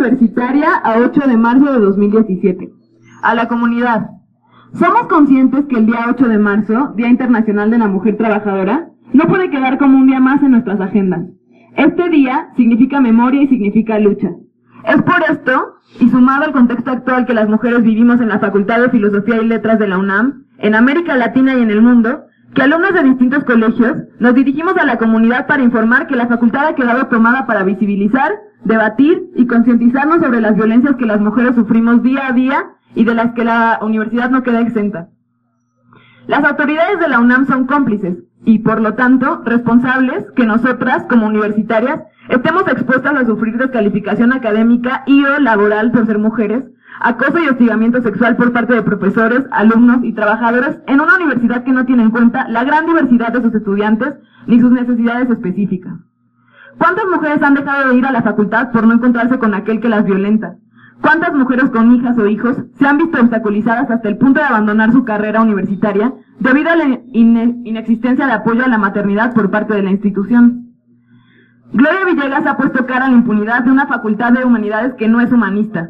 Universitaria a 8 de marzo de 2017. A la comunidad. Somos conscientes que el día 8 de marzo, Día Internacional de la Mujer Trabajadora, no puede quedar como un día más en nuestras agendas. Este día significa memoria y significa lucha. Es por esto, y sumado al contexto actual que las mujeres vivimos en la Facultad de Filosofía y Letras de la UNAM, en América Latina y en el mundo, que alumnos de distintos colegios nos dirigimos a la comunidad para informar que la facultad ha quedado tomada para visibilizar, debatir y concientizarnos sobre las violencias que las mujeres sufrimos día a día y de las que la universidad no queda exenta. Las autoridades de la UNAM son cómplices y, por lo tanto, responsables que nosotras, como universitarias, estemos expuestas a sufrir descalificación académica y o laboral por ser mujeres, acoso y hostigamiento sexual por parte de profesores, alumnos y trabajadores en una universidad que no tiene en cuenta la gran diversidad de sus estudiantes ni sus necesidades específicas. ¿Cuántas mujeres han dejado de ir a la facultad por no encontrarse con aquel que las violenta? ¿Cuántas mujeres con hijas o hijos se han visto obstaculizadas hasta el punto de abandonar su carrera universitaria debido a la inexistencia de apoyo a la maternidad por parte de la institución? Gloria Villegas ha puesto cara a la impunidad de una facultad de humanidades que no es humanista.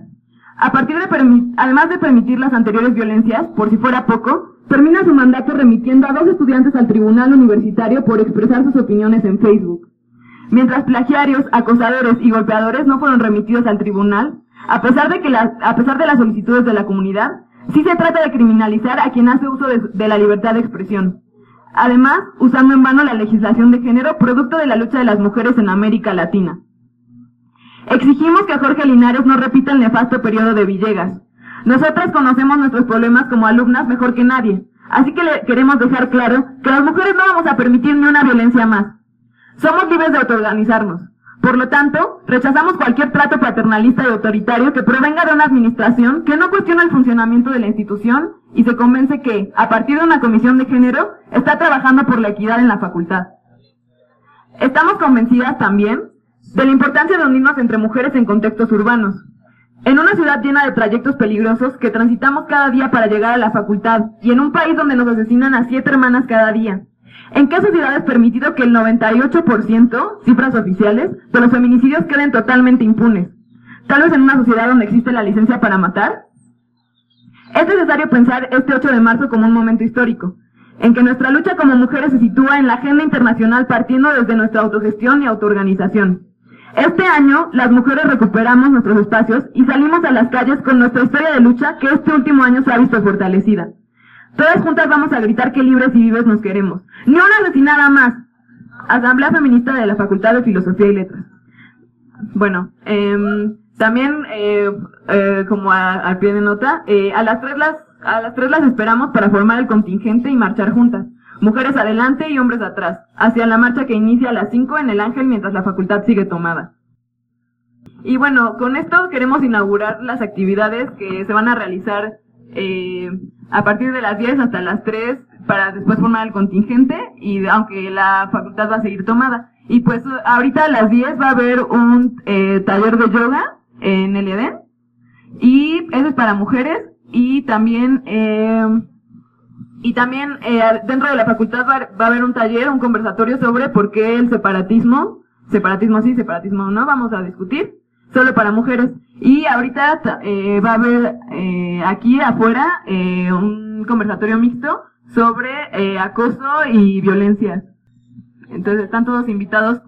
Además de permitir las anteriores violencias, por si fuera poco, termina su mandato remitiendo a 2 estudiantes al tribunal universitario por expresar sus opiniones en Facebook. Mientras plagiarios, acosadores y golpeadores no fueron remitidos al tribunal, a pesar de las solicitudes de la comunidad, sí se trata de criminalizar a quien hace uso de la libertad de expresión. Además, usando en vano la legislación de género producto de la lucha de las mujeres en América Latina. Exigimos que Jorge Linares no repita el nefasto periodo de Villegas. Nosotras conocemos nuestros problemas como alumnas mejor que nadie, así que le queremos dejar claro que las mujeres no vamos a permitir ni una violencia más. Somos libres de autoorganizarnos. Por lo tanto, rechazamos cualquier trato paternalista y autoritario que provenga de una administración que no cuestiona el funcionamiento de la institución y se convence que, a partir de una comisión de género, está trabajando por la equidad en la facultad. Estamos convencidas también de la importancia de unirnos entre mujeres en contextos urbanos. En una ciudad llena de trayectos peligrosos que transitamos cada día para llegar a la facultad y en un país donde nos asesinan a 7 hermanas cada día, ¿en qué sociedad es permitido que el 98%, cifras oficiales, de los feminicidios queden totalmente impunes? ¿Tal vez en una sociedad donde existe la licencia para matar? Es necesario pensar este 8 de marzo como un momento histórico, en que nuestra lucha como mujeres se sitúa en la agenda internacional partiendo desde nuestra autogestión y autoorganización. Este año, las mujeres recuperamos nuestros espacios y salimos a las calles con nuestra historia de lucha que este último año se ha visto fortalecida. Todas juntas vamos a gritar que libres y vivas nos queremos. ¡Ni una asesinada más! Asamblea Feminista de la Facultad de Filosofía y Letras. Bueno, también, como al pie de nota, a las tres las esperamos para formar el contingente y marchar juntas. Mujeres adelante y hombres atrás, hacia la marcha que inicia a las 5 en el Ángel mientras la facultad sigue tomada. Y bueno, con esto queremos inaugurar las actividades que se van a realizar a partir de las 10 hasta las 3 para después formar el contingente y aunque la facultad va a seguir tomada. Y pues ahorita a las 10 va a haber un taller de yoga en el Edén y eso es para mujeres y también dentro de la facultad va a haber un taller, un conversatorio sobre por qué el separatismo sí, separatismo no, vamos a discutir, solo para mujeres. Y ahorita va a haber aquí afuera un conversatorio mixto sobre acoso y violencia. Entonces están todos invitados.